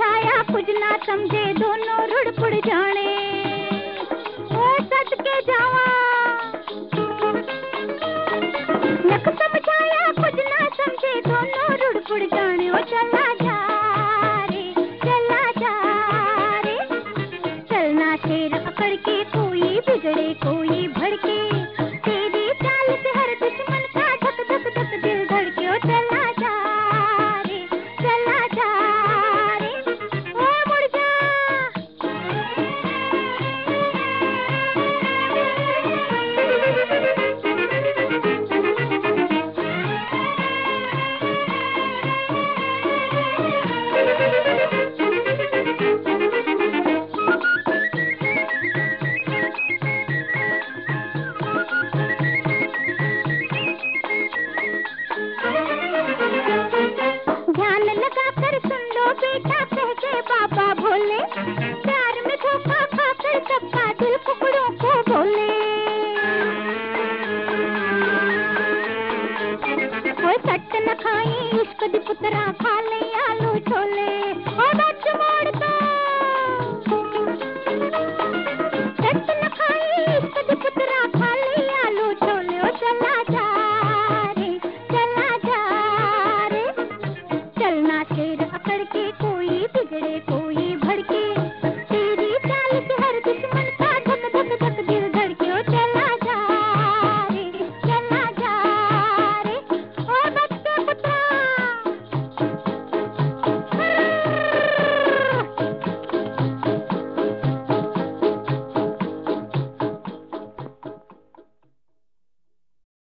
समझाया कुछ ना समझे दोनों रुड़पुड़ जाने। ओ सदके जावा नक समझाया कुछ ना समझे दोनों रुड़पुड़ जाने। ओ चला जा रे चलना शेर अकड़ के, कोई बिगड़े कोई भड़के, तेरी चाल से हर दुश्मन का धक धक धक दिल धड़के। ओ चला जा रे ओ मुड़ जा। ध्यान लगा कर सुन लो बेटा कह के बाबा भोले, प्यार में धोखा खाकर सबका दिल कुकड़ों को बोले। ओए सट न खाई इश्क दी पुतरा खा ले,